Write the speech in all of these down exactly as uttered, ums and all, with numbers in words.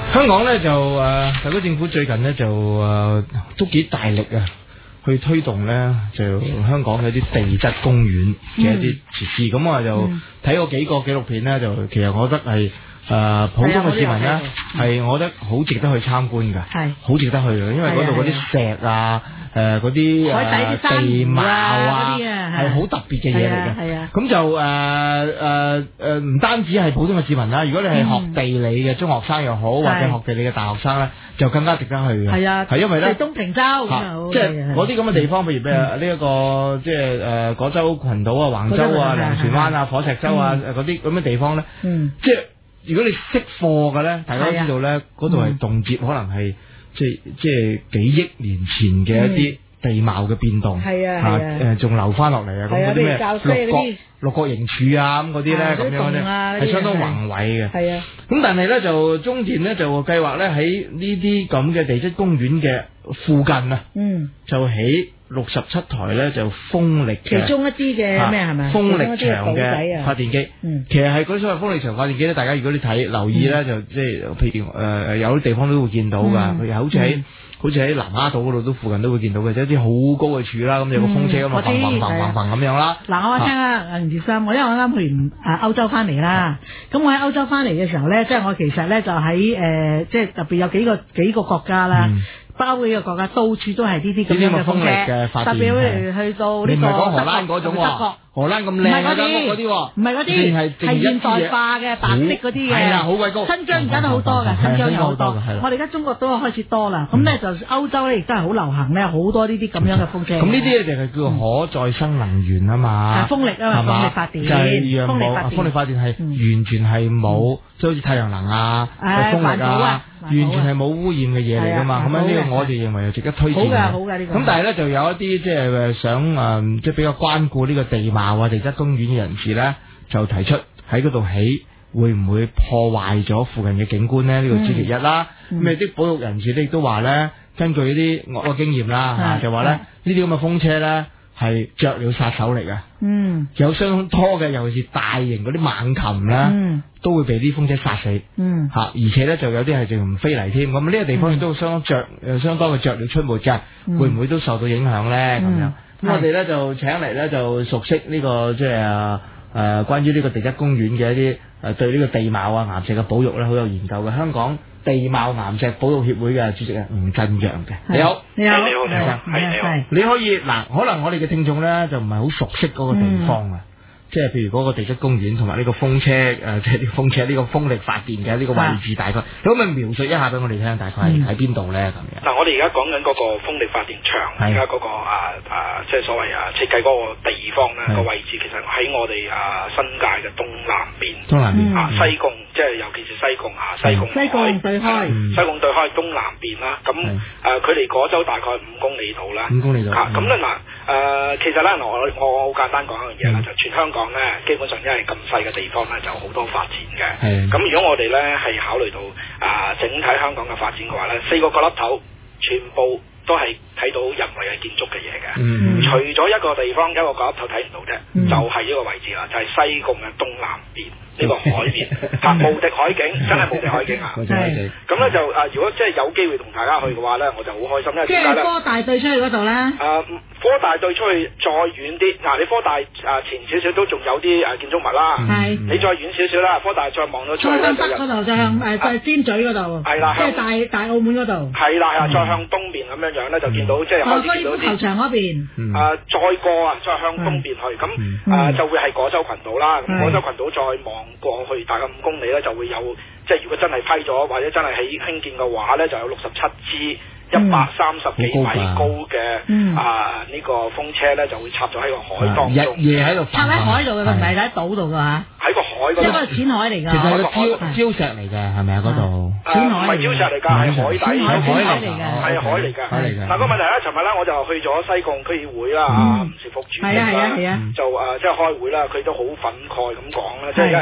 香港咧就誒、呃，特區政府最近咧就誒、呃、都幾大力啊，去推動咧就香港嘅一啲地質公園嘅一啲設施。咁、嗯、我就睇過幾個紀錄片咧，就其實我覺得係誒、呃、普通嘅市民咧係我覺得好值得去參觀㗎，係好值得去嘅，因為嗰度嗰啲石啊。誒嗰啲誒地貌啊，係好特別嘅嘢嚟嘅。係啊，咁就誒誒誒唔單止係普通嘅市民啦，如果你係學地理嘅中學生又好，或者學地理嘅大學生咧，就更加值得去嘅。係啊，係因為咧，東平洲即係嗰啲咁嘅地方，譬如咩呢一個即係誒果洲群島啊、橫洲啊、糧船灣啊、火石洲啊嗰啲咁嘅地方咧，即係如果你識貨嘅咧，大家都知道咧，嗰度係動輒可能係。即係即係幾億年前嘅一啲地貌嘅變動，係啊係啊，誒仲留翻落嚟啊，咁嗰啲咩六角六角形柱啊咁嗰啲咧，咁樣咧係相當宏偉嘅。係啊，咁但係咧就中電咧就計劃咧喺呢啲咁嘅地質公園嘅附近啊，嗯，就起六十七台咧就風力嘅，其中一啲嘅咩係咪？風力場嘅發電機，嗯，其實係嗰啲所謂風力場發電機咧，大家如果你睇留意咧，就即係譬如誒誒有啲地方都會見到㗎，佢好似喺好似喺南丫島嗰度都附近都會見到嘅，即係一啲好高嘅柱啦，咁有個風車咁啊，嘭嘭嘭嘭嘭咁樣啦。嗱，我話聽啊，吳志森，我因為我啱去完誒歐洲翻嚟啦，咁我喺歐洲翻嚟嘅時候咧，即係我其實咧就喺誒即係特別有幾個幾個國家啦。包括呢個國家，到處都係呢啲咁樣嘅風力嘅發電，特別譬如去到呢個德國、荷蘭嗰種喎，荷蘭咁靚嘅德國嗰啲喎，唔係嗰啲，係現代化嘅白色嗰啲嘅，係啦，好鬼高。新疆而家都好多嘅，新疆有好多。我哋而家中國都開始多啦，咁咧就歐洲咧亦都係好流行咧，好多呢啲咁樣嘅風車。咁呢啲咧就係叫做可再生能源啊嘛，風力啊嘛，風力發電，就係讓冇風力發電係完全係冇，即係好似太陽能啊、風力啊。完全係冇污染嘅嘢嚟噶嘛，咁樣呢個我哋認為又值得推薦嘅。好㗎，好㗎呢個。咁但係咧就有一啲即係想誒，即係比較關顧呢個地貌啊、地質公園嘅人士咧，就提出喺嗰度起會唔會破壞咗附近嘅景觀咧？呢個之其一啦。咁啊啲保育人士咧亦都話咧，根據呢啲我嘅經驗啦嚇，就話咧呢啲咁嘅風車咧係雀鳥殺手嚟嘅。嗯。有相當多嘅，尤其是大型嗰啲猛禽咧。嗯。都會被啲風車殺死，嗯吓，而且咧就有啲係直唔飛嚟添，咁呢個地方亦都相當雀，誒相當嘅雀鳥出沒嘅，會唔會都受到影響咧？咁樣，咁我哋咧就請嚟咧就熟悉呢個即係誒關於呢個地質公園嘅一啲誒對呢個地貌啊岩石嘅保育咧好有研究嘅香港地貌岩石保育協會嘅主席啊吳振陽嘅，你好，你好，你好，你好，係你好，你可以嗱，可能我哋嘅聽眾咧就唔係好熟悉嗰個地方啊。即係譬如嗰個地質公園同埋呢個風車誒、呃，即係啲風車呢個風力發電嘅呢個位置大概，可唔可以描述一下俾我哋聽？大概喺邊度咧咁樣？嗱、嗯，我哋而家講緊嗰個風力發電場，而家嗰個啊啊，即係所謂啊設計嗰個地方咧個位置，其實喺我哋啊新界嘅東南邊，東南邊、嗯、啊西貢，即係尤其是西貢啊西貢西貢對開，西貢對開東南邊啦。咁誒，距離果洲大概五公里度啦，五公里度。嚇咁咧嗱誒，其實咧我我好簡單講一樣嘢啦，就全香港咧，基本上因為咁細嘅地方咧，就好多發展嘅。咁如果我哋咧係考慮到啊、呃、整體香港嘅發展嘅話咧，四個角落頭全部都係睇到人為嘅建築嘅嘢嘅。嗯、除咗一個地方一個角落頭睇唔到啫，嗯、就係呢個位置啦，就係、是、西貢嘅東南邊。呢個海面嚇無敵海景，真係無敵海景啊！咁咧就啊，如果即係有機會同大家去嘅話咧，我就好開心，因為點解咧？即係科大對出去嗰度咧？啊，科大對出去再遠啲，嗱，你科大啊前少少都仲有啲誒建築物啦。係。你再遠少少啦，科大再望到出去咧就向北嗰度，就向誒再尖咀嗰度。係啦，即係大大澳門嗰度。係啦，係啊，再向東邊咁樣樣咧，就見到即係開始見到啲球場嗰邊。啊，再過啊，再向東邊去，咁啊就會係果洲群島啦。咁果洲群島再望過去大概五公里咧，就會有即係如果真係批咗或者真係起興建嘅話咧，就有六十七支一百三十幾米高嘅、嗯、啊呢、呢個風車咧就會插咗喺個海當中，日夜喺度插喺海度嘅，佢唔係喺島度㗎嚇，喺個海嗰度，即係個淺海嚟㗎，其實係個礁礁石嚟㗎，係咪啊嗰度？淺海唔係礁石嚟㗎，係海底，係海嚟㗎，係海嚟㗎。但個問題咧，尋日咧我就去咗西貢區議會啦，啊吳氏福主席啦，就誒即係開會啦，佢都好憤慨咁講啦，即係因為。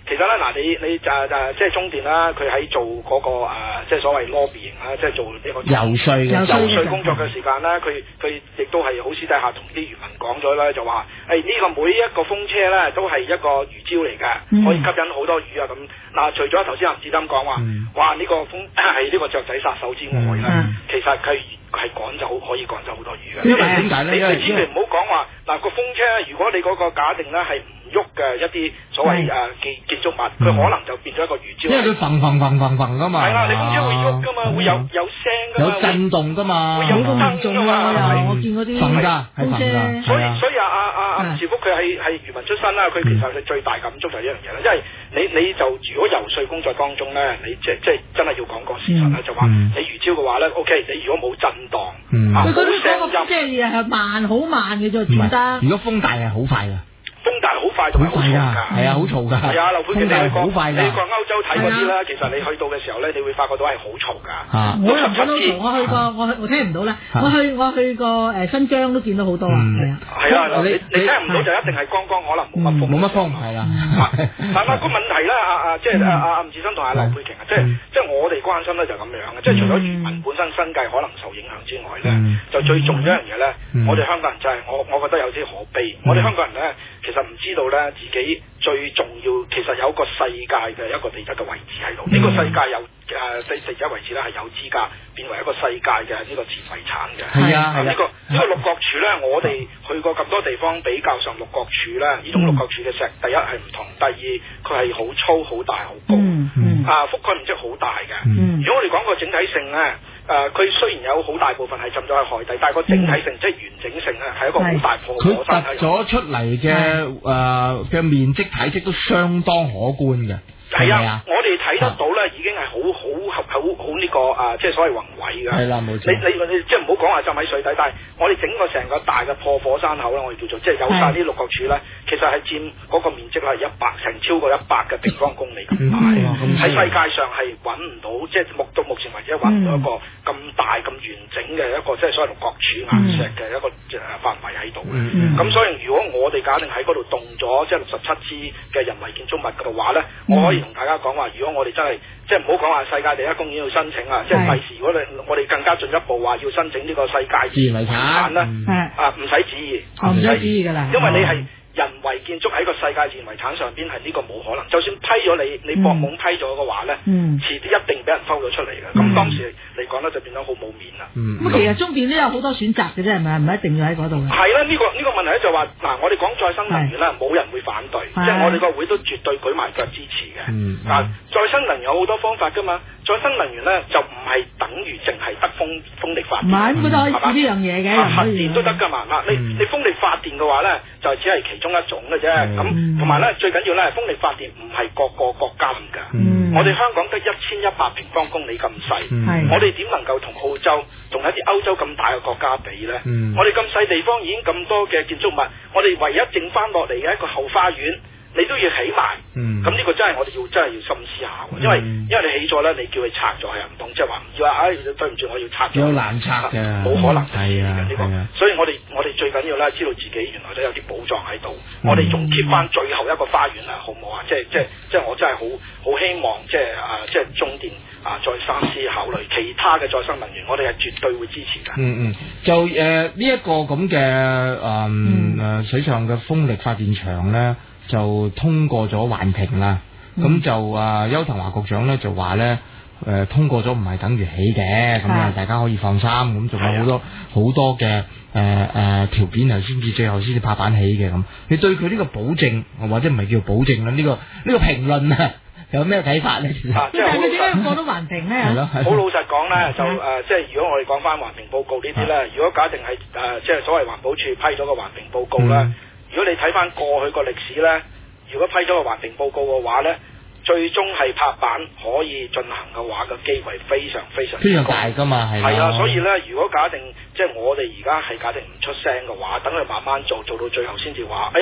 其實咧嗱，你你就就即係中電啦，佢喺做嗰個誒即係所謂 lobbying 啦，即係做呢個游說嘅游說工作嘅時間咧，佢佢亦都係好私底下同啲漁民講咗咧，就話誒呢個每一個風車咧都係一個魚礁嚟嘅， 嗯、 可以吸引好多魚啊咁。嗱，除咗頭先林志森講話， 嗯、哇呢、呢個風係呢個雀仔殺手之外咧， 嗯、 其實佢係趕走可以趕走好多魚嘅。 因為點解咧？ 你你千祈唔好講話嗱個風車，如果你嗰個假定咧係唔喐嘅一啲所謂誒建建築物，佢、嗯、可能就變咗一個魚礁。 因為佢揈揈揈揈揈噶嘛。係啦，你風車會喐噶嘛，會有有聲噶嘛， 有震動噶嘛， 會有燈噶嘛。 我見嗰啲揈㗎，係揈㗎。 所以所以阿阿阿阿趙福佢係係漁民出身啦，佢其實佢最大感觸就係呢樣嘢啦，因為你你就如果游說工作當中咧，你即即真係要講個事實咧，就話你魚礁嘅話咧 ，OK， 你如果冇震盪， 佢嗰啲嗰個即係係慢好慢嘅啫，轉得。 如果風大係好快㗎。 風大好快同埋好嘈㗎， 係啊，好嘈㗎。係啊，劉佩琪你去過好快㗎。 你過歐洲睇嗰啲咧，其實你去到嘅時候咧，你會發覺到係好嘈㗎。 我又唔覺得嘈，我去過，我我聽唔到啦。我去我去過誒新疆都見到好多啊，係啊。 係啊，你你聽唔到就一定係剛剛可能冇乜風。 冇乜風係啦。 但係個問題咧，阿阿即係阿阿吳志森同阿劉佩琪啊，即係即係我哋關心咧就咁樣嘅，即係除咗漁民本身生計可能受影響之外咧，就最重要一樣嘢咧，我哋香港人真係我我覺得有啲可悲。我哋香港人咧，其實唔知道咧。自己最重要，其實有個世界嘅一個地質嘅位置喺度。呢、嗯、個世界有誒地地質位置咧係有資格變為一個世界嘅呢個自然遺產嘅。係啊，呢、這個呢、這個六角柱咧，我哋去過咁多地方比較上六角柱咧，呢種六角柱嘅石，第一係唔同，第二佢係好粗、好大、好高，嗯嗯、啊覆蓋面積好大嘅。嗯、如果我哋講個整體性咧。誒，佢、呃、雖然有好大部分係浸咗喺海底，但係個整體性、嗯、即係完整性咧，係一個好大破火山。佢突咗出嚟嘅誒嘅面積體積都相當可觀嘅。係啊，我哋睇得到咧，已經係好好好好呢個啊，即係所謂宏偉嘅。係啦，冇錯。你你你即係唔好講話浸喺水底，但係我哋整個成個大嘅破火山口咧，我哋叫做即係有晒啲六角柱咧，其實係佔嗰個面積係一百成超過一百嘅平方公里咁大。喺世界上係揾唔到，即係目到目前為止揾唔到一個咁大咁完整嘅一個即係所謂六角柱岩石嘅一個誒範圍喺度嘅。咁所以如果我哋假定喺嗰度動咗即係六十七支嘅人為建築物嘅話咧，我可以同大家講話，如果我哋真係即係唔好講話世界第一公園要申請啊，即係第時如果你我哋更加進一步話要申請呢個世界自然遺產啦，啊唔使旨意，唔使旨意㗎啦，因為你係人為建築喺個世界自然遺產上邊係呢個冇可能，就算批咗你，你博懵批咗嘅話咧，遲啲一定俾人偷咗出嚟嘅。咁當時嚟講咧就變咗好冇面啦。 咁其實中電都有好多選擇嘅啫，係咪？唔係一定要喺嗰度嘅。係啦， 呢個呢個問題咧就話嗱，我哋講再生能源咧，冇人會反對，即係我哋個會都絕對舉埋腳支持嘅。嗱，再生能源有好多方法㗎嘛，再生能源咧就唔係等於淨係得風風力發電。唔係，咁都可以試呢樣嘢嘅。核電都得㗎嘛，嗱你你風力發電嘅話咧，就只係其中一種嘅啫。咁同埋咧，最緊要咧，風力發電唔係各個國家咁㗎。嗯、我哋香港得一千一百平方公里咁細，嗯、我哋點能夠同澳洲同一啲歐洲咁大嘅國家比咧？嗯、我哋咁細地方已經咁多嘅建築物，我哋唯一剩翻落嚟嘅一個後花園，你都要起埋。咁呢、嗯、個真係我哋要真係要深思下，嗯、因為因為你起咗咧，你叫佢拆咗係唔同，即係話唔要話，唉、哎、對唔住，我要拆咗。有難拆嘅，冇可能係啊呢個。所以我哋我哋最緊要咧，知道自己原來都有啲寶藏喺度，嗯、我哋仲 keep 翻最後一個花園啊，好唔好啊？即係即係即係我真係好好希望，即係啊，即係中電啊，再三思考慮其他嘅再生能源，我哋係絕對會支持㗎。嗯嗯，就誒呢一個咁嘅誒誒水上嘅風力發電場咧。就通過咗環評啦，咁、嗯、就啊邱騰華局長咧就話咧誒通過咗唔係等於起嘅，咁啊大家可以放心，咁仲有好多好的多嘅誒誒條件係先至最後先至拍板起嘅咁。你對佢呢個保證或者唔係叫保證啦？呢、這個呢、這個評論啊有咩睇法咧？啊，即係佢點解過到環評咧？係咯，好老實講咧，就誒、呃、即係如果我哋講翻環評報告呢啲咧，的如果假定係誒、呃、即係所謂環保署批咗個環評報告咧。嗯如果你睇翻過去個歷史咧，如果批咗個環評報告嘅話咧，最終係拍板可以進行嘅話，個機會非常非常非常大㗎嘛，係係啊，所以咧，如果假定即係我哋而家係假定唔出聲嘅話，等佢慢慢做，做到最後先至話，哎呀，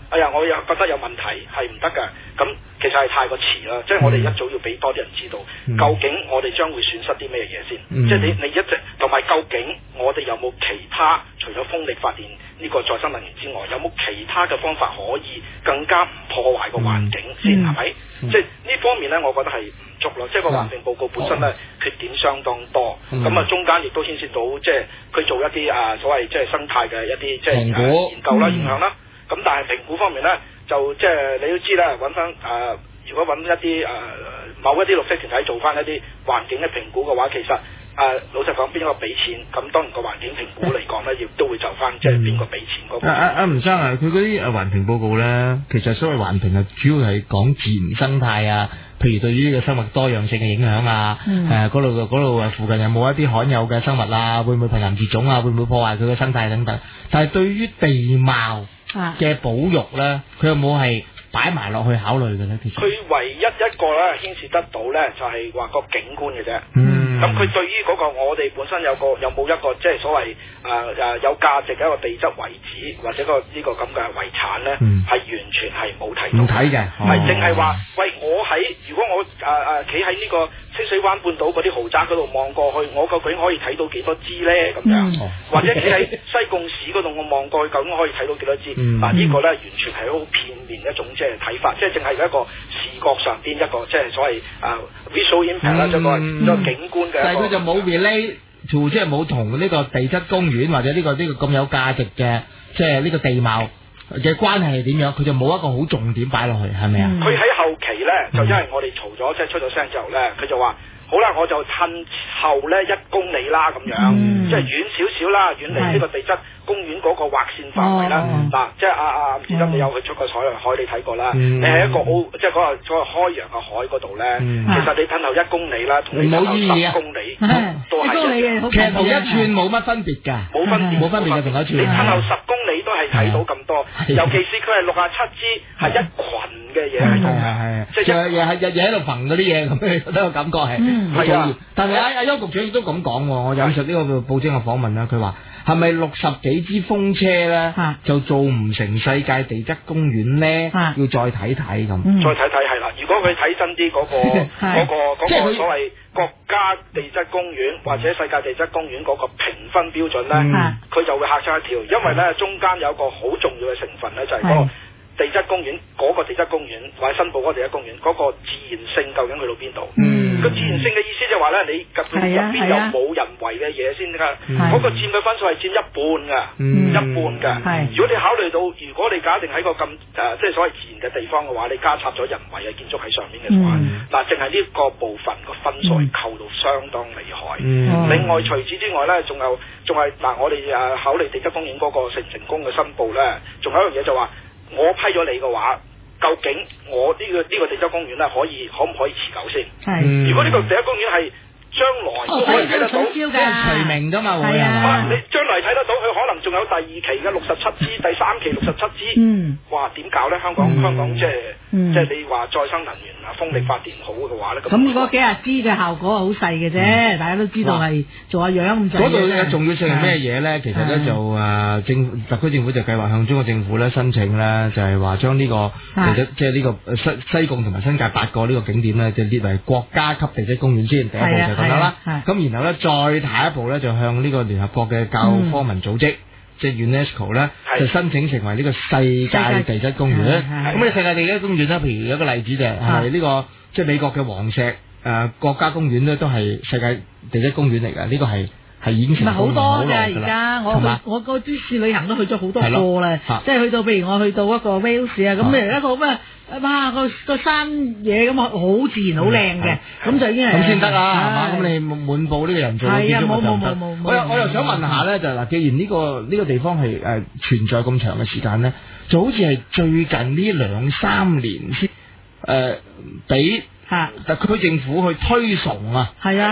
哎呀，我又覺得有問題係唔得㗎。咁其實係太過遲啦，即係我哋一早要俾多啲人知道，嗯、究竟我哋將會損失啲咩嘢先？嗯、即係你你一直同埋究竟我哋有冇其他除咗風力發電呢個再生能源之外，有冇其他嘅方法可以更加唔破壞個環境先？係咪？即係呢方面咧，我覺得係唔足咯。即係個環評報告本身咧、嗯、缺點相當多，咁啊、嗯、中間亦都牽涉到即係佢做一啲啊所謂即係生態嘅一啲即係研究啦、影響啦。咁但係評估方面咧，就即係你都知啦，揾翻誒，如果揾一啲誒、呃、某一啲綠色團體做翻一啲環境嘅評估嘅話，其實誒、呃、老實講，邊個俾錢？咁當然個環境評估嚟講咧，亦都會就翻即係邊個俾錢嗰個。阿阿阿吳生啊，佢嗰啲誒環評報告咧，其實所謂環評啊，主要係講自然生態啊，譬如對於呢個生物多樣性嘅影響啊，誒嗰度嗰度誒附近有冇一啲罕有嘅生物啊，會唔會瀕臨絕種啊，會唔會破壞佢嘅生態等等。但係對於地貌嘅保育咧，佢有冇係擺埋落去考慮嘅咧？其實佢唯一一個咧牽涉得到咧，就係、是、話個景觀嘅啫。嗯，咁佢對於嗰個我哋本身有個有冇一個即係所謂誒誒、呃、有價值嘅一個地質遺址或者、這個呢、這個咁嘅遺產咧，係、嗯、完全係冇睇到。唔睇嘅，係淨係話喂，我喺如果我誒誒企喺呢個清水灣半島嗰啲豪宅嗰度望過去，我究竟可以睇到幾多支咧？咁樣，嗯、或者企喺西貢市嗰度我望過去，究竟可以睇到幾多支？嗯、嗱呢個咧完全係好片面一種即係睇法，即係淨係一個視覺上邊一個即係所謂啊、uh, visual impact 啦、嗯，一個一個景觀嘅。但係佢就冇 relate to 即係冇同呢個地質公園或者呢、這個呢、這個咁有價值嘅即係呢個地貌嘅關係係點樣？佢就冇一個好重點擺落去，係咪啊？佢喺、嗯、後期咧，就因為我哋嘈咗，即係出咗聲之後咧，佢就話。好啦，我就趁後咧一公里啦，咁樣，嗯、即係遠少少啦，遠離呢個地質公園嗰個劃線範圍啦。嗱、哦，即係阿阿吳志森，你有去出過海海，你睇過啦。嗯、你喺一個澳，即係嗰個嗰個開揚嘅海嗰度咧，嗯、其實你褪後一公里啦，同你褪後十公里都係一樣。其實同一寸冇乜分別㗎，冇分別，冇分別嘅同一寸。你褪後十公里都係睇到咁多，尤其是佢係六十七支，係一群嘅嘢喺度嘅，即係日日係日日喺度揈嗰啲嘢咁，你覺得個感覺係。係啊，但係阿阿邱局長亦都咁講，我引述呢個報章嘅訪問啦，佢話係咪六十幾支風車咧，就做唔成世界地質公園咧？要再睇睇咁，再睇睇係啦。如果佢睇真啲嗰個嗰個嗰個所謂國家地質公園或者世界地質公園嗰個評分標準咧，佢就會嚇出一跳，因為咧中間有個好重要嘅成分咧，就係嗰個。地質公園嗰、那個地質公園或者新埔嗰個地質公園嗰、那個自然性究竟去到邊度？嗯，個自然性嘅意思就係話咧，你入入邊有冇人為嘅嘢先㗎？嗰、嗯、個佔嘅分數係佔一半㗎，嗯、一半㗎。係，如果你考慮到，如果你假定喺個咁誒、呃，即係所謂自然嘅地方嘅話，你加插咗人為嘅建築喺上面嘅話，嗱、嗯，淨係呢個部分個分數係扣到相當厲害。嗯、另外除此之外咧，仲有仲係嗱，我哋誒考慮地質公園嗰個成唔成功嘅申報咧，仲有一樣嘢就話。我批咗你嘅話，究竟我呢、這個呢、這個地質公園咧，可以可唔可以持久先？係是。如果呢個地質公園係將來都可以睇得到，即係除名㗎嘛，會啊！你將來睇得到，佢可能仲有第二期嘅六十七支，第三期六十七支。嗯。哇！點搞咧？香港、嗯、香港即係、嗯、即係你話再生能源啊，風力發電好嘅話咧，咁。咁嗰幾廿支嘅效果好細嘅啫，嗯、大家都知道係做下樣咁滯。嗰度嘅重要性係咩嘢咧？其實咧就誒政特區政府就計劃向中國政府咧申請咧，就係話將呢個地質即係呢個西西貢同埋新界八個呢個景點咧，就列為國家級地質公園先。第一步就咁樣啦。咁然後咧再下一步咧，就向呢個聯合國嘅教科文組織。即係 UNESCO 咧，就申請成為呢個世界地質公園。咁你世界地質公園咧，譬如有一個例子就係呢、這個即係美國嘅黃石誒、呃、國家公園咧，都係世界地質公園嚟㗎。呢、這個係係已經成功好多㗎。而家我去吧我個啲次旅行都去咗好多個啦，即係去到譬如我去到一個 Wales 啊，咁譬如一個咩？哇！個個山嘢咁啊，好自然，好靚嘅，咁就已經係咁先得啦，係嘛？咁你滿布呢個人造嘅建築物就唔得。我又我又想問下咧，就嗱，既然呢個呢個地方係誒存在咁長嘅時間咧，就好似係最近呢兩三年先誒俾特區政府去推崇啊，係啊嚇，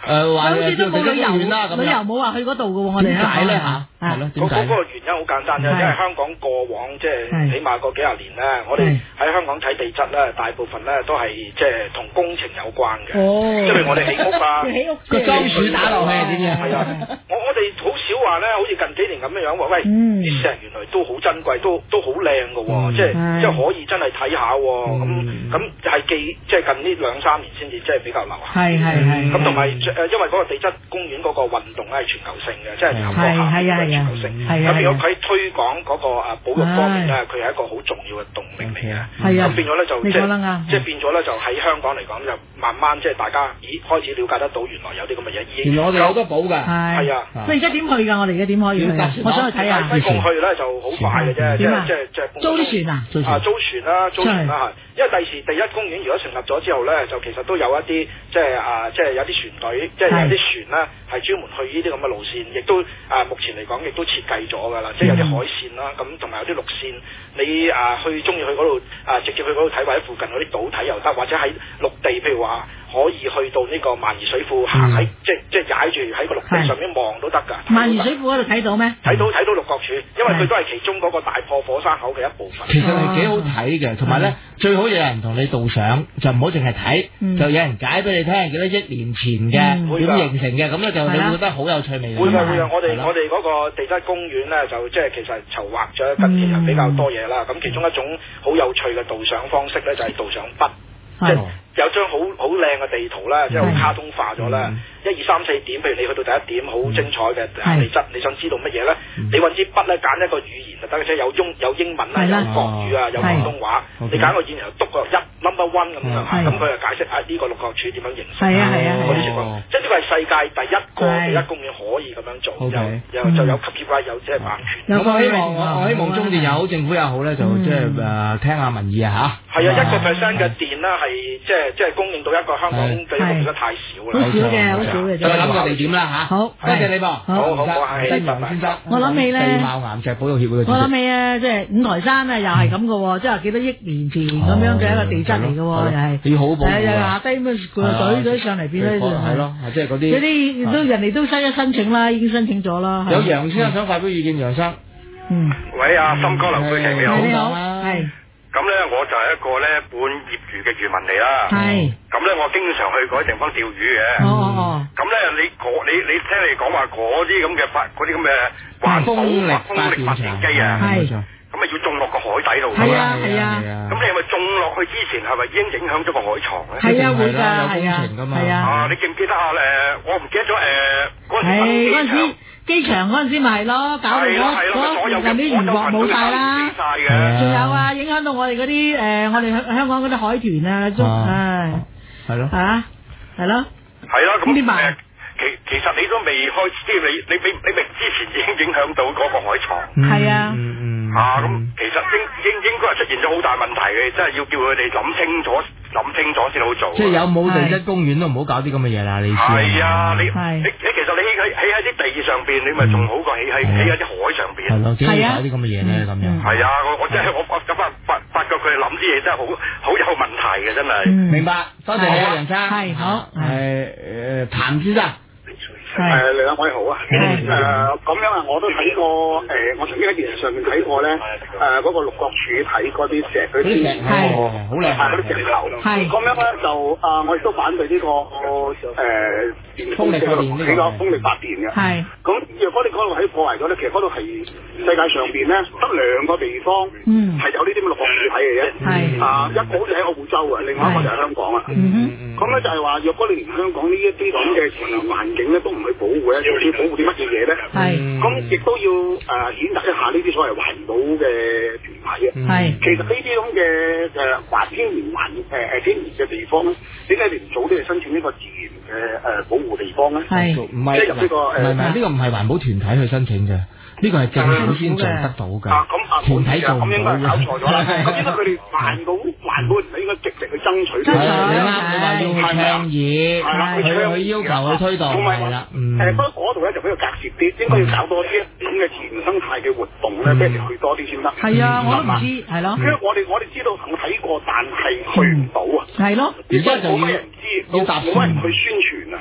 誒話好似都冇旅遊啦咁旅遊冇話去嗰度嘅喎，我哋點解咧嚇？係咯，點解？ 嗰個原因好簡單啫，因為香港過往即係起碼個幾廿年咧，我哋喺香港睇地質咧，大部分咧都係即係同工程有關嘅。哦，即係我哋起屋啊， 個樁柱打落去係點樣？ 係啊，我我哋好少話咧，好似近幾年咁樣樣話，喂，啲石原來都好珍貴，都都好靚嘅喎，即係即係可以真係睇下喎。咁咁係記即係近呢兩三年先至即係比較流行。係係係。咁同埋誒，因為嗰個地質公園嗰個運動咧係全球性嘅，即係全國下嘅全球性。係啊。咁如果佢推廣嗰個誒保育方面咧，佢係一個好重要嘅動力嚟嘅。係啊。咁變咗咧就即係即係變咗咧就喺香港嚟講就慢慢即係大家咦開始了解得到原來有啲咁嘅嘢。 原來我哋有得寶㗎。係啊。 你而家點去㗎？我哋而家點可以去？我想去睇下。 西貢去咧就好快嘅啫，即係即係即係租啲船啊？ 啊租船啦，租船啦係。因為第時第一公園如果成立咗之後咧，就其實都有一啲即係啊，即係有啲船隊，即係有啲船咧係專門去呢啲咁嘅路線，亦都啊目前嚟講亦都設計咗㗎啦，即係有啲海線啦，咁同埋有啲陸線，你啊去中意去嗰度啊直接去嗰度睇，或者附近嗰啲島睇又得，或者喺陸地譬如話可以去到呢個萬宜水庫行喺即即係踩住喺個陸地上面望都得㗎。 萬宜水庫嗰度睇到咩？ 睇到睇到六角柱，因為佢都係其中嗰個大破火山口嘅一部分。 其實係幾好睇嘅，同埋咧最好有人同你導賞，就唔好淨係睇，就有人解俾你聽幾多億年前嘅點形成嘅，咁咧就你會覺得好有趣味。 會㗎會㗎，我哋我哋嗰個地質公園咧就即係其實籌劃咗近年係比較多嘢啦。咁其中一種好有趣嘅導賞方式咧就係導賞筆，即係有張好好靚嘅地圖啦，即係好卡通化咗啦。一二三四點，譬如你去到第一點好精彩嘅地質，你想知道乜嘢咧？你揾支筆咧，揀一個語言就得，即係有英有英文啦，有國語啊，有廣東話。你揀個語言又篤個一 number one 咁樣，咁佢就解釋啊呢個六角柱點樣形成。係啊係啊，嗰啲情況，即係呢個係世界第一個地質公園可以咁樣做，又又就有 copyright 有即係版權。 咁我希望我我希望中電又好，政府又好咧，就即係誒聽下民意啊嚇。 係啊，一個 percent 嘅電咧係即係即係供應到一個香港嘅供應得太少啦。 好少嘅，好少嘅。 再諗個地點啦嚇。好，多謝你噃。 好，好，我係西文先生。 我諗起咧， 地貌岩石保育協會嘅主席。 我諗起啊，即係五台山啊，又係咁嘅喎，即係幾多億年前咁樣嘅一個地質嚟嘅喎，又係。 你好保護啊！ 係啊，下低咁啊，佢隊咗上嚟變咗就係咯，即係嗰啲。 嗰啲都人哋都申一申請啦，已經申請咗啦。 有楊先生想發表意見，楊生。 嗯。喂，阿森哥劉佩琪你好。 你好。係。 咁咧，我就係一個咧半業餘嘅漁民嚟啦。係。咁咧，我經常去嗰啲地方釣魚嘅。哦哦。咁咧，你你你聽你講話嗰啲咁嘅發嗰啲咁嘅環保風力發電機啊。係。咁咪要種落個海底度㗎嘛？ 係啊係啊。 咁你係咪種落去之前係咪已經影響咗個海床咧？ 係啊會㗎，係啊。係啊。 啊，你記唔記得啊？誒，我唔記得咗誒嗰陣時。 係嗰陣時機場嗰陣時咪係咯，搞到嗰嗰附近啲漁獲冇晒啦。仲有啊，影響到我哋嗰啲誒，我哋香香港嗰啲海豚啊，中唉。係咯。嚇？係咯。係咯，咁誒其其實你都未開始，你你你你明之前已經影響到嗰個海床。 係啊。 啊，咁其實應應應該係出現咗好大問題嘅，真係要叫佢哋諗清楚，諗清楚先好做。 即係有冇地質公園都唔好搞啲咁嘅嘢啦，你意思係啊，你你你其實你起喺起喺啲地上邊，你咪仲好過起喺起喺啲海上邊。係咯，點解搞啲咁嘅嘢咧？咁樣係啊，我我真係我我咁發發發覺佢哋諗啲嘢真係好好有問題嘅，真係。 明白，多謝你啊，楊生。 係好。 誒誒，譚先生。 誒，兩位好啊！誒，咁樣啊，我都睇過誒，我曾經喺電視上面睇過咧，誒嗰個六角柱睇嗰啲石嗰啲石， 係好靚， 嗰啲石頭。係咁樣咧，就啊，我亦都反對呢個誒電風力發電呢個風力發電嘅。係。咁若果你嗰度喺破壞咗咧，其實嗰度係世界上邊咧得兩個地方係有呢啲咁嘅六角柱睇嘅啫。係。啊，一個好似喺澳洲啊，另外一個就係香港啊。嗯。咁咧就係話，若果你連香港呢一啲咁嘅自然環境咧都唔去保護咧，要保護啲乜嘢嘢咧？係。咁亦都要誒譴責一下呢啲所謂環保嘅團體啊。係。其實呢啲咁嘅誒環天然環誒誒天然嘅地方咧，點解你唔早啲去申請呢個自然嘅誒保護地方咧？係。唔係。即係入呢個誒。唔係唔係，呢個唔係環保團體去申請嘅。呢個係政府先做得到㗎，團體做唔到嘅。咁應該搞錯咗啦。咁應該佢哋環保環保應該積極去爭取。爭取你啱，你話要去倡議，去去要求去推動，係啦。誒，不過嗰度咧就比較隔絕啲，應該要搞多啲咁嘅自然生態嘅活動咧，俾人哋去多啲先得。係啊，我都唔知，係咯。因為我哋我哋知道我睇過，但係去唔到啊。係咯。而家就要要搭冇乜人去宣傳啊。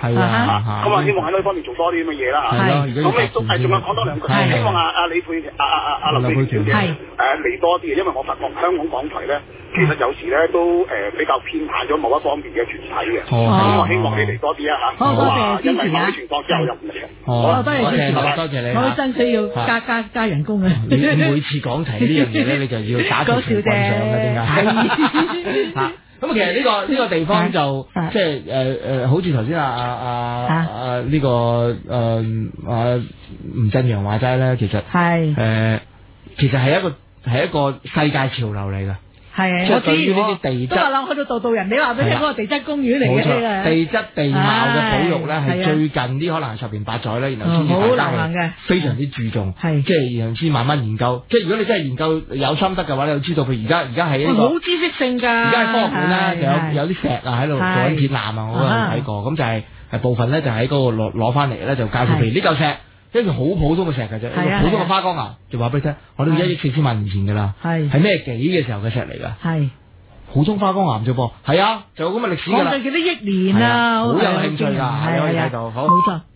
係啊， 咁啊希望喺呢方面做多啲咁嘅嘢啦。 係咯， 咁你仲誒仲有講多兩句，希望阿阿李佩阿阿阿阿林佩小姐誒嚟多啲嘅，因為我發覺香港港台咧，其實有時咧都誒比較偏袒咗某一方面嘅團體嘅。咁我希望你嚟多啲啊嚇。 好，多謝支持啊！ 全國之後又唔嚟。 好，多謝支持， 多謝你。 我爭取要加加加人工啊！ 你每次講齊呢樣嘢咧，你就要打條棍上嘅，點解？嚇！咁其實呢個呢個地方就即係誒誒，好似頭先阿阿阿阿呢個誒阿吳振陽話齋咧，其實係誒，其實係一個係一個世界潮流嚟㗎。係，我知呢啲地質都話啦，去到度度人，你話俾你嗰個地質公園嚟嘅啫。地質地貌嘅保育咧，係最近啲可能係十年八載咧，然後先至大家係非常之注重，係即係然後先慢慢研究。即係如果你真係研究有心得嘅話，你就知道佢而家而家喺呢個好知識性㗎。而家喺科學館咧，就有有啲石啊喺度做緊展覽啊，我都有睇過。咁就係係部分咧，就喺嗰個攞攞翻嚟咧，就介紹譬如呢嚿石。一件好普通嘅石嘅啫，一個普通嘅花崗岩，就話俾你聽，我哋一億四千萬年前噶啦，係係咩幾嘅時候嘅石嚟噶，係普通花崗岩啫噃，係啊，就有咁嘅歷史噶啦， 我哋幾多億年啊， 好有興趣噶，你可以睇到，好。冇錯。